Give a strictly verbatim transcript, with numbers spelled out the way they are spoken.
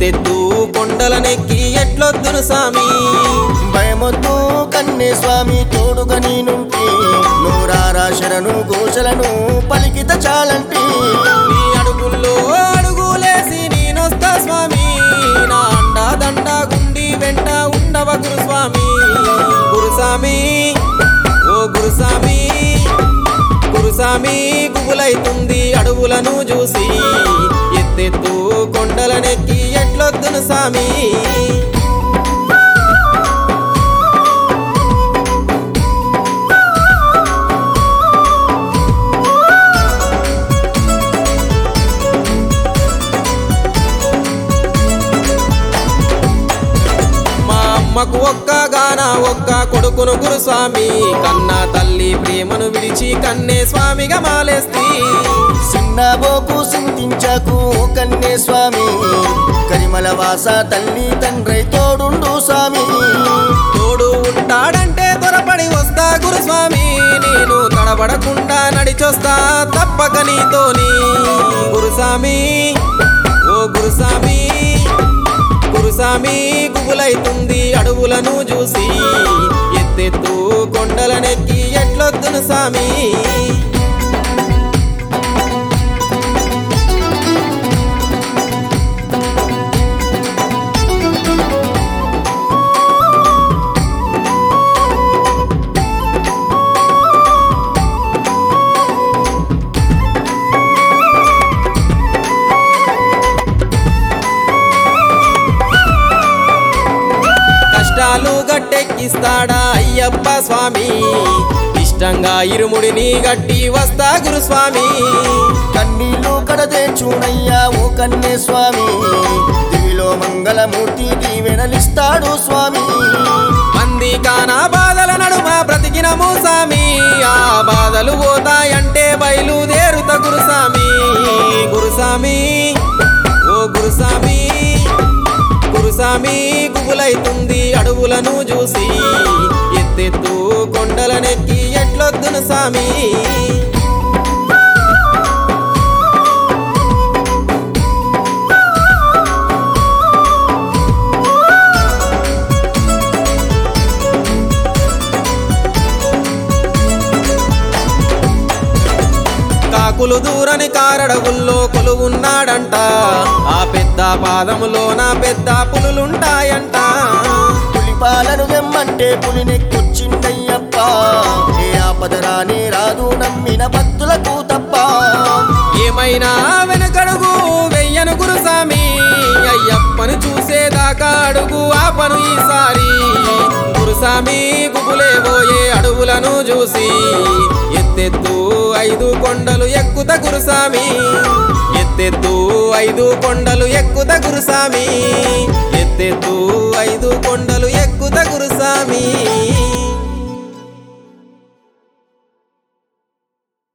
ఎత్తెత్తు కొండలనెక్కి ఎట్లొద్దును స్వామి భయమొద్దు కన్నే స్వామి తోడుగా నేనుంటి నూరారా శరణు ఘోషలను పలికిత చాలంటి నీ అడుగుల్లో అడుగులేసి నేనొస్తా స్వామి నా అండా దండ గుండి వెంట ఉండవ గురుస్వామి గురుస్వామి ఓ గురుస్వామి గురుస్వామి గుబులైతుంది అడుగులను చూసి ఎత్తెత్తు కొండలనెక్కి ఎట్లొద్దును స్వామి అమ్మకు ఒక్క గాన ఒక్క కొడుకును గురుస్వామి కన్నా తల్లి ప్రేమను విడిచి కన్నే స్వామిగా మాలేస్తి సిన్నబోకు సింతించకు కన్నే స్వామి కరిమల వాస తల్లి తండ్రి తోడుండు స్వామి తోడు ఉంటాడంటే త్వరపడి వస్తా గురుస్వామి నేను తడబడకుండా నడిచొస్తా తప్పక నీతోని గురుస్వామి ఓ గురుస్వామి గురుస్వామి గుబులైతుంది అడుగులను చూసి ఎత్తెత్తు కొండలనెక్కి ఎట్లొద్దును స్వామి కష్టాలు గట్టెక్కిస్తాడా అయ్యప్ప స్వామి ఇష్టంగా ఇరుముడిని గట్టి వస్తా గురుస్వామి కన్నీళ్ళు కడదే చూడయ్యా ఓ కన్నే స్వామి దివిలో మంగళమూర్తి దీవెనలిస్తాడు స్వామి మంది కానా బాధల నడుమ బ్రతికినము స్వామి ఆ బాధలు పోతాయంటే బయలుదేరుత గురుస్వామి గురుస్వామి ఓ గురుస్వామి గురుస్వామి గుబులైతుంది అడుగులను చూసి ఎత్తెత్తు కొండలనెక్కి ఎట్లొద్దును స్వామి కాకులు దూరని కారడవుల్లో కొలువున్నాడంట ఆ పెద్ద పాదములో నా పెద్ద పులులుంటాయంట పులిపాలను వెమ్మంటే పులినెక్కొచ్చిందయ్యప్ప ఏ ఆపదరాని రాదు నమ్మిన భక్తులకు తప్ప ఏమైనా వెనుకడుగు వెయ్యను గురుస్వామి అయ్యప్పను చూసేదాకా అడుగు ఆపను ఈసారి గురుస్వామి గుబులేబోయే అడుగులను చూసి ఎత్తెత్తు ఐదు కొండలు ఎక్కుత గురుస్వామి ఎత్తెత్తు ఐదు కొండలు ఎక్కుత గురుస్వామి ఎత్తెత్తు ఐదు కొండలు